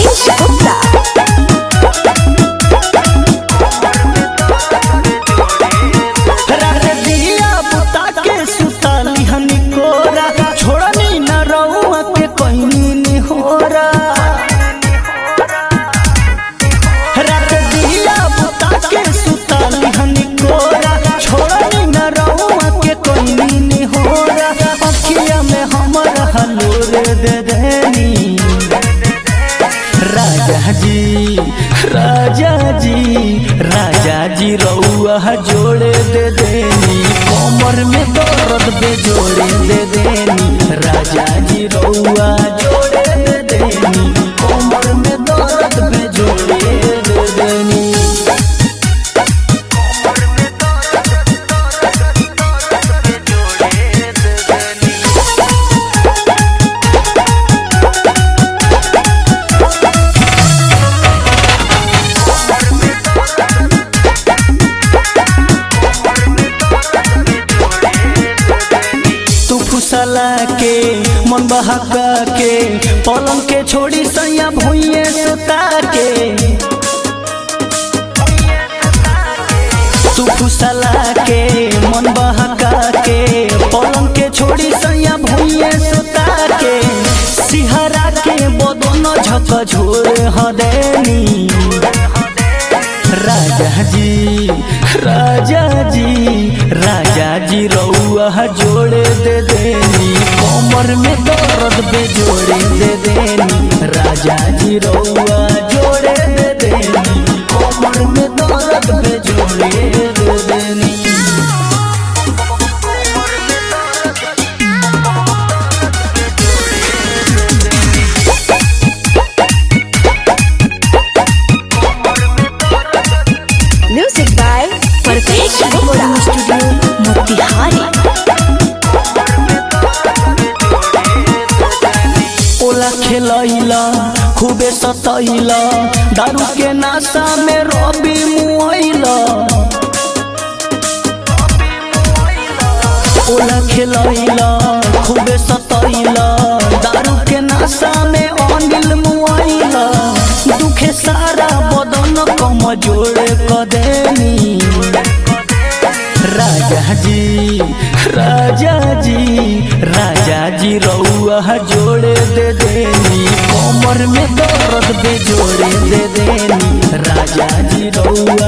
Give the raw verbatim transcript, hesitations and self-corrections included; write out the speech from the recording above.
परवेश गुप्ता। राजा जी राजा जी राजा जी रउआ जोड़े दे देनी, कमर में दर्द पे जोड़े दे देनी। राजा जी रउआ जोड़े दे देनी, कमर में दर्द पे जोड़े दे देनी। सला के मन बहका के पलंग के छोड़ी सैया भुइये सुता के, तू फुसला के मन बहका के पलंग के छोड़ी सैया भुइये सुता के, सिहरा के बदन झक झोर हदेनी। राजा जी राजा जी राजा जी रउआ जोड़े दे देनी, कमर में दर्द पे जोड़े दे देनी। राजा जी रउआ जोड़े दे देनी, कमर में दर्द पे जोड़े दे देनी। Music by Parvesh Gupta, studio Motihari. ओला खेलैला खूबे सतैला, दारू के नाशा में रवि मुआइला। ओला खेलैला खूबे सतैला, दारू के नाशा में अनिल मुआइला। दुखे सारा बदन कमजोर क देनी। राजा जी राजा जी राजा जी रउआ जोड़े दे देनी, कमर में दर्द पे जोड़े दे देनी। राजा जी रउआ